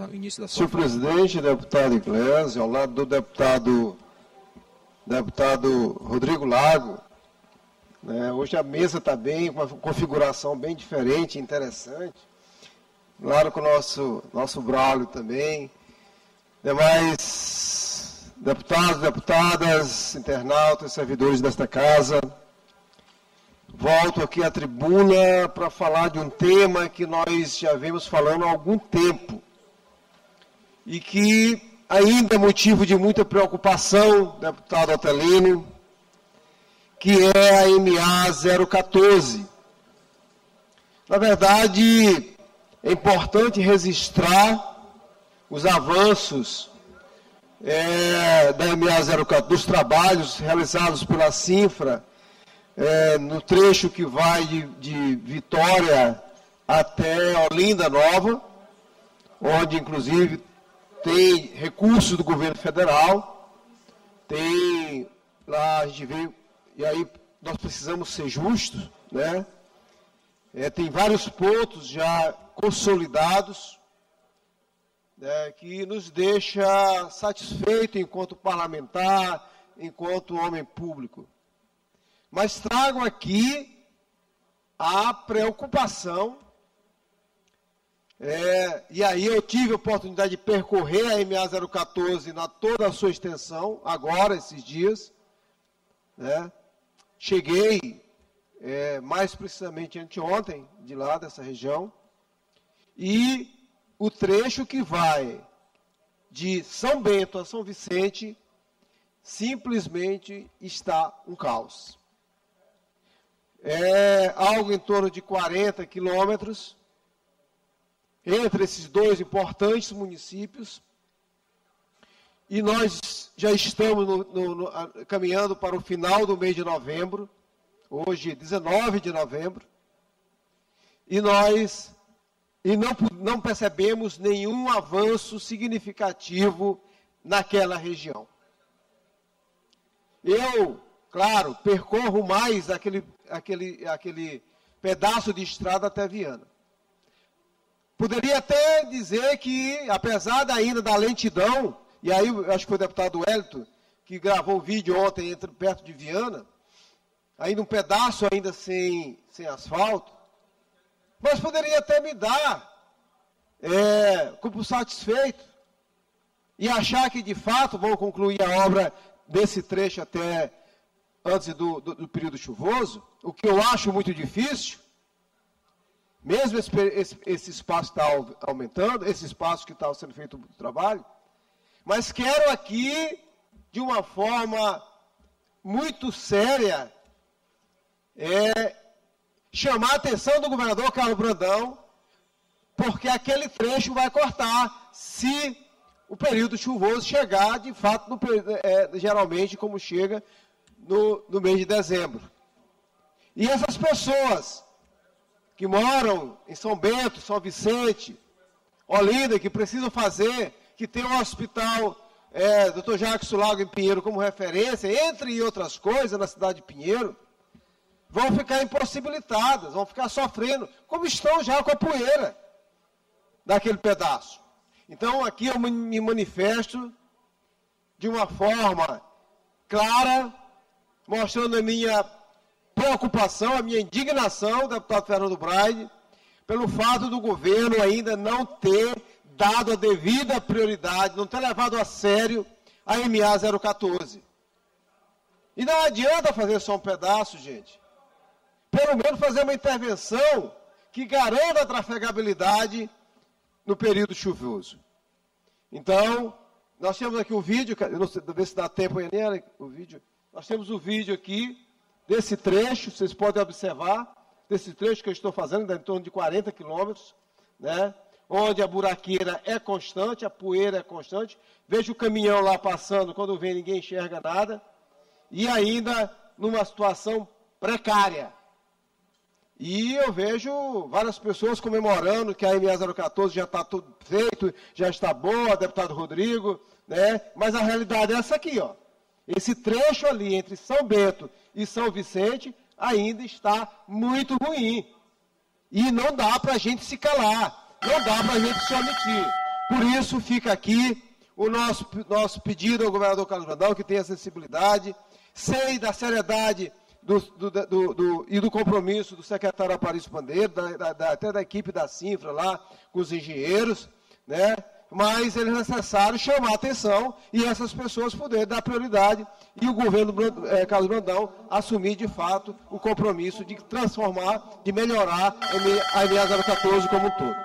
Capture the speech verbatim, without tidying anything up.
o início da sua Senhor presidente, deputado Iglesias, ao lado do deputado, deputado Rodrigo Lago, né, hoje a mesa está bem, com uma configuração bem diferente, interessante. Claro com o nosso, nosso Braulio também. Demais deputados, deputadas, internautas, servidores desta casa. Volto aqui à tribuna para falar de um tema que nós já vemos falando há algum tempo e que ainda é motivo de muita preocupação, deputado Otelino, que é a M A zero quatorze. Na verdade, é importante registrar os avanços é, da M A zero quatorze, dos trabalhos realizados pela Cinfra, É, no trecho que vai de, de Vitória até Olinda Nova, onde, inclusive, tem recursos do governo federal, tem lá, a gente vê, e aí nós precisamos ser justos, né? É, tem vários pontos já consolidados, né, que nos deixa satisfeito enquanto parlamentar, enquanto homem público. Mas trago aqui a preocupação, é, e aí eu tive a oportunidade de percorrer a M A zero quatorze na toda a sua extensão, agora, esses dias, né? Cheguei, é, mais precisamente anteontem, de lá, dessa região, e o trecho que vai de São Bento a São Vicente simplesmente está um caos. É algo em torno de quarenta quilômetros entre esses dois importantes municípios, e nós já estamos no, no, no, caminhando para o final do mês de novembro, hoje dezenove de novembro, e nós e não, não percebemos nenhum avanço significativo naquela região. Eu, claro, percorro mais aquele, aquele, aquele pedaço de estrada até Viana. Poderia até dizer que, apesar ainda da lentidão, e aí eu acho que foi o deputado Wellington que gravou o vídeo ontem entre, perto de Viana, ainda um pedaço ainda sem, sem asfalto, mas poderia até me dar é, como satisfeito e achar que, de fato, vão concluir a obra desse trecho até antes do, do, do período chuvoso, o que eu acho muito difícil, mesmo esse, esse, esse espaço está aumentando, esse espaço que está sendo feito o trabalho, mas quero aqui, de uma forma muito séria, é, chamar a atenção do governador Carlos Brandão, porque aquele trecho vai cortar se o período chuvoso chegar, de fato, no, é, geralmente como chega no, no mês de dezembro. E essas pessoas que moram em São Bento, São Vicente, Olinda, que precisam fazer, que tem um hospital, é, doutor Jacques Lago em Pinheiro como referência, entre outras coisas, na cidade de Pinheiro, vão ficar impossibilitadas, vão ficar sofrendo, como estão já com a poeira daquele pedaço. Então, aqui eu me manifesto de uma forma clara, mostrando a minha preocupação, a minha indignação, deputado Fernando Braide, pelo fato do governo ainda não ter dado a devida prioridade, não ter levado a sério a M A zero quatorze. E não adianta fazer só um pedaço, gente. Pelo menos fazer uma intervenção que garanta a trafegabilidade no período chuvoso. Então, nós temos aqui o vídeo, não sei se dá tempo aí, né, o vídeo. Nós temos o vídeo aqui desse trecho, vocês podem observar, desse trecho que eu estou fazendo, em torno de quarenta quilômetros, né, onde a buraqueira é constante, a poeira é constante. Vejo o caminhão lá passando, quando vem ninguém enxerga nada, e ainda numa situação precária. E eu vejo várias pessoas comemorando que a M A zero quatorze já está tudo feito, já está boa, deputado Rodrigo, né? Mas a realidade é essa aqui, ó. Esse trecho ali entre São Bento e São Vicente ainda está muito ruim. E não dá para a gente se calar, não dá para a gente se omitir. Por isso, fica aqui o nosso, nosso pedido ao governador Carlos Brandão, que tenha sensibilidade, sei da seriedade do, do, do, do, e do compromisso do secretário Aparício Bandeiro, da, da, até da equipe da Cinfra lá, com os engenheiros, né? Mas é necessário chamar a atenção e essas pessoas poderem dar prioridade e o governo é, Carlos Brandão assumir, de fato, o compromisso de transformar, de melhorar a E M A zero quatorze como um todo.